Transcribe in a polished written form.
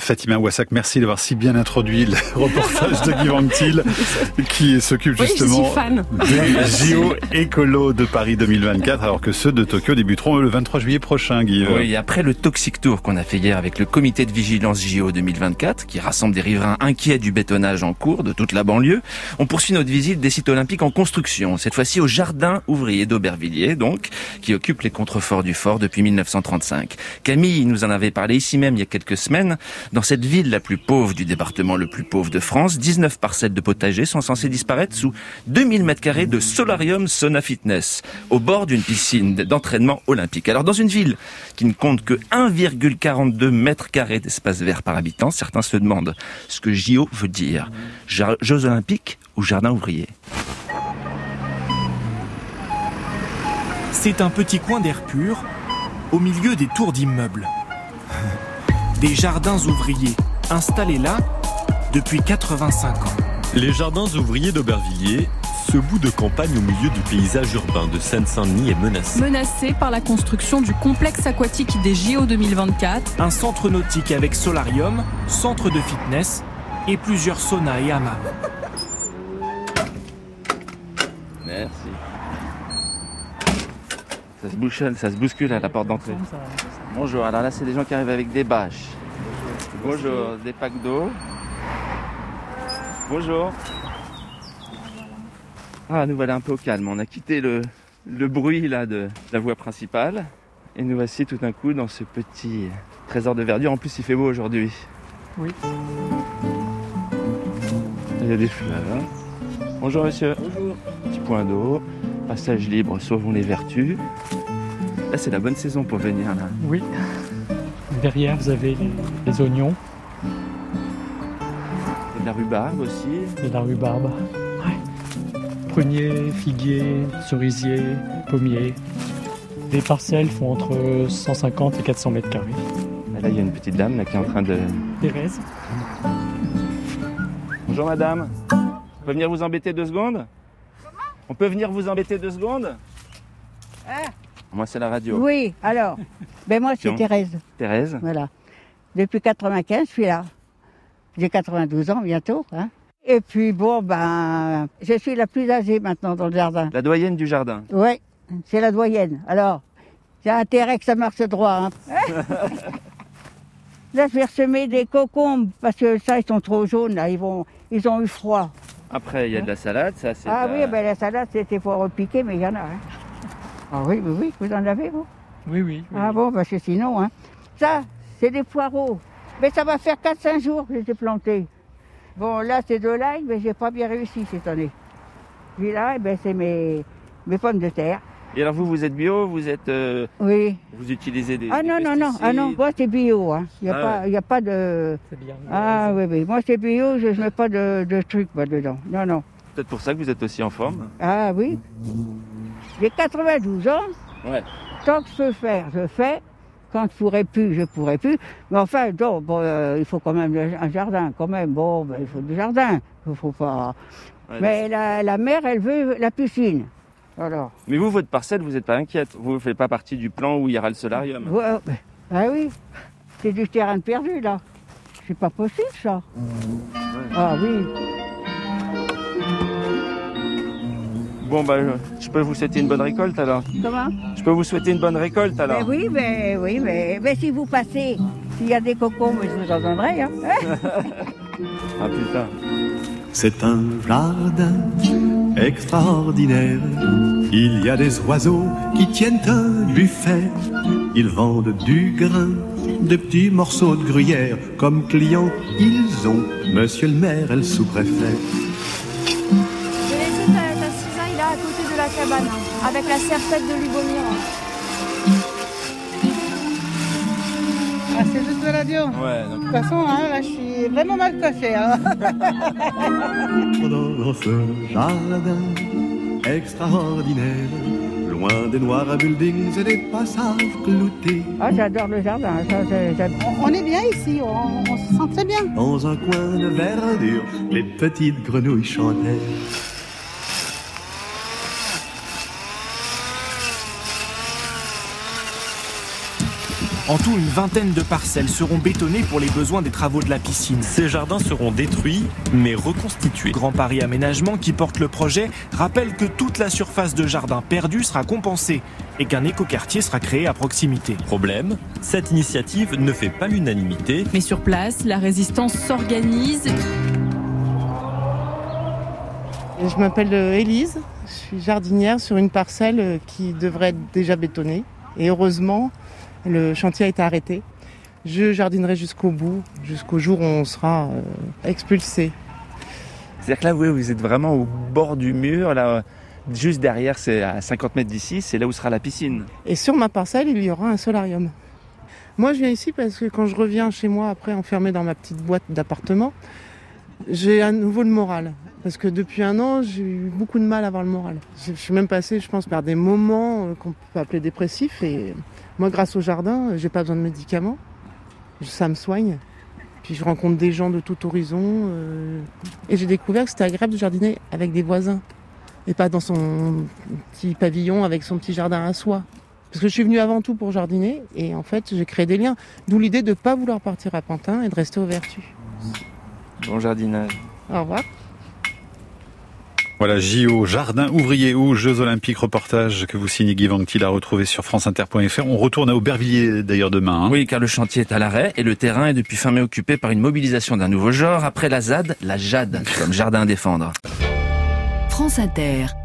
Fatima Ouassak, merci d'avoir si bien introduit le reportage de Guy Vanctil, qui s'occupe justement des JO écolo de Paris 2024, alors que ceux de Tokyo débuteront le 23 juillet prochain, Guy. Oui, après le Toxic Tour qu'on a fait hier avec le comité de vigilance JO 2024, qui rassemble des riverains inquiets du bétonnage en cours de toute la banlieue, on poursuit notre visite des sites olympiques en construction, cette fois-ci au jardin ouvrier d'Aubervilliers, donc, qui occupe les contreforts du fort depuis 1935. Camille nous en avait parlé ici même il y a quelques semaines. Dans cette ville la plus pauvre du département le plus pauvre de France, 19 parcelles de potager sont censées disparaître sous 2000 m² de solarium sauna fitness, au bord d'une piscine d'entraînement olympique. Alors dans une ville qui ne compte que 1,42 m² d'espace vert par habitant, certains se demandent ce que JO veut dire. Jeux olympiques ou jardin ouvrier? C'est un petit coin d'air pur, au milieu des tours d'immeubles. Des jardins ouvriers, installés là depuis 85 ans. Les jardins ouvriers d'Aubervilliers, ce bout de campagne au milieu du paysage urbain de Seine-Saint-Denis est menacé. Menacé par la construction du complexe aquatique des JO 2024. Un centre nautique avec solarium, centre de fitness et plusieurs saunas et hammams. Merci. Ça se bouscule à la porte d'entrée. Bonjour, alors là c'est des gens qui arrivent avec des bâches. Bonjour, des packs d'eau. Bonjour. Ah, nous voilà un peu au calme. On a quitté le bruit là de la voie principale. Et nous voici tout d'un coup dans ce petit trésor de verdure. En plus il fait beau aujourd'hui. Oui. Il y a des fleurs. Bonjour monsieur. Bonjour. Petit point d'eau. Passage libre, sauvons les vertus. Là, c'est la bonne saison pour venir, là. Oui. Derrière, vous avez les oignons. Et de la rhubarbe aussi. Et de la rhubarbe. Ouais. Pruniers, figuiers, cerisiers, pommiers. Les parcelles font entre 150 et 400 m². Là, il y a une petite dame là, qui est en train de... Thérèse. Bonjour, madame. On peut venir vous embêter 2 secondes? On peut venir vous embêter 2 secondes? Moi, c'est la radio. Oui, alors. Moi, c'est Thérèse. Thérèse. Voilà. Depuis 95, je suis là. J'ai 92 ans bientôt. Hein. Et puis, je suis la plus âgée maintenant dans le jardin. La doyenne du jardin. Oui, c'est la doyenne. Alors, j'ai intérêt que ça marche droit. Hein. Là, je vais ressemer des cocombes parce que ça, ils sont trop jaunes. Là. Ils ont eu froid. Après, il y a de la salade, ça c'est... Oui, la salade, c'était pour repiquer, mais il y en a. Hein. Ah oui, vous en avez, vous? Oui. Bon, parce que sinon, hein. Ça, c'est des poireaux. Mais ça va faire 4-5 jours que je les ai plantés. Bon, là, c'est de l'ail, mais j'ai pas bien réussi cette année. Puis là, c'est mes pommes de terre. Et alors vous êtes bio, vous êtes... Oui. Vous utilisez des non. Moi, c'est bio, hein. Il y a pas de... C'est bien. Oui. Moi, c'est bio, je mets pas de trucs dedans. Non. Peut-être pour ça que vous êtes aussi en forme. Ah oui. J'ai 92 ans. Ouais. Tant que je peux faire, je fais. Quand je pourrais plus. Mais enfin, il faut quand même un jardin. Quand même, il faut du jardin. Il faut pas... Ouais, mais la mère, elle veut la piscine. Alors. Mais vous, votre parcelle, vous n'êtes pas inquiète? Vous ne faites pas partie du plan où il y aura le solarium? Ah oui. C'est du terrain perdu, là. C'est pas possible, ça. Ouais. Ah oui. Bon, je peux vous souhaiter une bonne récolte, alors? Comment? Je peux vous souhaiter une bonne récolte, alors? Mais si vous passez, s'il y a des cocombes, je vous en donnerai, hein. Ah, putain. C'est un jardin extraordinaire. Il y a des oiseaux qui tiennent un buffet. Ils vendent du grain, des petits morceaux de gruyère. Comme clients, ils ont Monsieur le maire et le sous-préfet. J'ai laissé ta cisaille là à côté de la cabane, avec la serpette de Lubomir. Ah, c'est juste de la radio. Ouais. De toute façon, là, je suis vraiment mal coiffée. Dans ce jardin extraordinaire, loin des noirs buildings et des passages cloutés. Ah, j'adore le jardin. On est bien ici, on se sent très bien. Dans un coin de verdure, les petites grenouilles chantaient. En tout, une vingtaine de parcelles seront bétonnées pour les besoins des travaux de la piscine. Ces jardins seront détruits, mais reconstitués. Grand Paris Aménagement, qui porte le projet, rappelle que toute la surface de jardin perdue sera compensée et qu'un écoquartier sera créé à proximité. Problème, cette initiative ne fait pas l'unanimité. Mais sur place, la résistance s'organise. Je m'appelle Élise, je suis jardinière sur une parcelle qui devrait être déjà bétonnée. Et heureusement, le chantier a été arrêté. Je jardinerai jusqu'au bout, jusqu'au jour où on sera expulsé. C'est-à-dire que là, vous êtes vraiment au bord du mur, là, juste derrière, c'est à 50 mètres d'ici, c'est là où sera la piscine. Et sur ma parcelle, il y aura un solarium. Moi, je viens ici parce que quand je reviens chez moi, après enfermé dans ma petite boîte d'appartement, j'ai à nouveau le moral. Parce que depuis 1 an, j'ai eu beaucoup de mal à avoir le moral. Je suis même passée, je pense, par des moments qu'on peut appeler dépressifs. Et moi, grâce au jardin, j'ai pas besoin de médicaments. Ça me soigne. Puis je rencontre des gens de tout horizon. Et j'ai découvert que c'était agréable de jardiner avec des voisins. Et pas dans son petit pavillon avec son petit jardin à soi. Parce que je suis venue avant tout pour jardiner. Et en fait, j'ai créé des liens. D'où l'idée de ne pas vouloir partir à Pantin et de rester au Vertus. Bon jardinage. Au revoir. Voilà, JO, Jardin ouvrier ou Jeux Olympiques, reportage que vous signez Guy Vanctil à retrouver sur franceinter.fr. On retourne à Aubervilliers d'ailleurs demain. Oui, car le chantier est à l'arrêt et le terrain est depuis fin mai occupé par une mobilisation d'un nouveau genre. Après la ZAD, la JAD, comme jardin à défendre. France Inter.